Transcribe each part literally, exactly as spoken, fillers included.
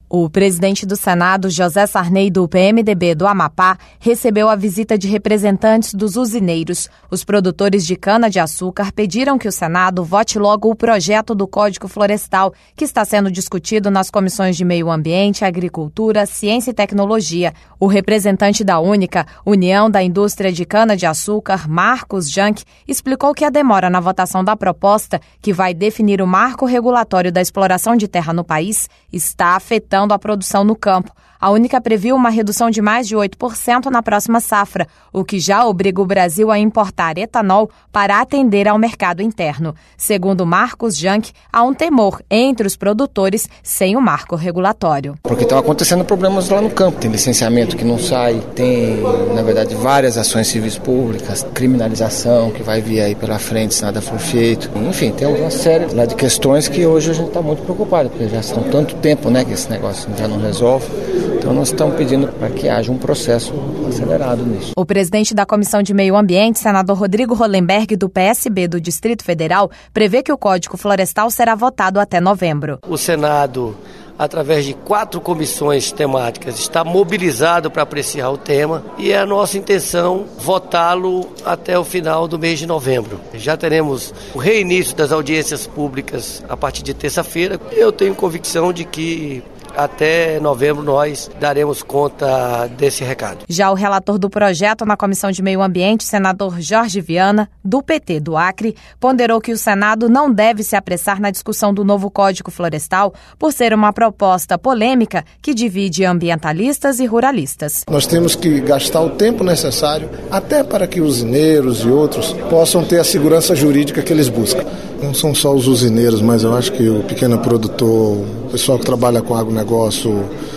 O presidente do Senado, José Sarney, do P M D B do Amapá, recebeu a visita de representantes dos usineiros. Os produtores de cana-de-açúcar pediram que o Senado vote logo o projeto do Código Florestal, que está sendo discutido nas comissões de Meio Ambiente, Agricultura, Ciência e Tecnologia. O representante da Única, União da Indústria de Cana-de-Açúcar, Marcos Janck, explicou que a demora na votação da proposta, que vai definir o marco regulatório da exploração de terra no país, está afetando a produção no campo. A Única previu uma redução de mais de oito por cento na próxima safra, o que já obriga o Brasil a importar etanol para atender ao mercado interno. Segundo Marcos Janck, há um temor entre os produtores sem o marco regulatório. Porque estão acontecendo problemas lá no campo. Tem licenciamento que não sai, tem, na verdade, várias ações civis públicas, criminalização que vai vir aí pela frente se nada for feito. Enfim, tem uma série lá de questões que hoje a gente está muito preocupado, porque já estão tanto tempo, né, que esse negócio já não resolve. Então nós estamos pedindo para que haja um processo acelerado nisso. O presidente da Comissão de Meio Ambiente, senador Rodrigo Hollenberg, do P S B do Distrito Federal, prevê que o Código Florestal será votado até novembro. O Senado, através de quatro comissões temáticas, está mobilizado para apreciar o tema e é a nossa intenção votá-lo até o final do mês de novembro. Já teremos o reinício das audiências públicas a partir de terça-feira. Eu tenho convicção de que até novembro nós daremos conta desse recado. Já o relator do projeto na Comissão de Meio Ambiente, senador Jorge Viana, do P T do Acre, ponderou que o Senado não deve se apressar na discussão do novo Código Florestal por ser uma proposta polêmica que divide ambientalistas e ruralistas. Nós temos que gastar o tempo necessário até para que os usineiros e outros possam ter a segurança jurídica que eles buscam. Não são só os usineiros, mas eu acho que o pequeno produtor, o pessoal que trabalha com agronegócio,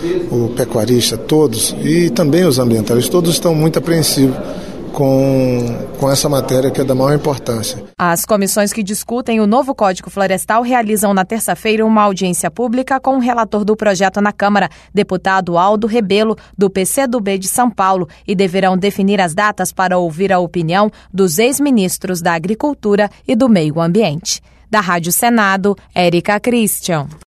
o pecuarista, todos, e também os ambientalistas, todos estão muito apreensivos com, com essa matéria que é da maior importância. As comissões que discutem o novo Código Florestal realizam na terça-feira uma audiência pública com o relator do projeto na Câmara, deputado Aldo Rebelo, do P C do B de São Paulo, e deverão definir as datas para ouvir a opinião dos ex-ministros da Agricultura e do Meio Ambiente. Da Rádio Senado, Érica Christian.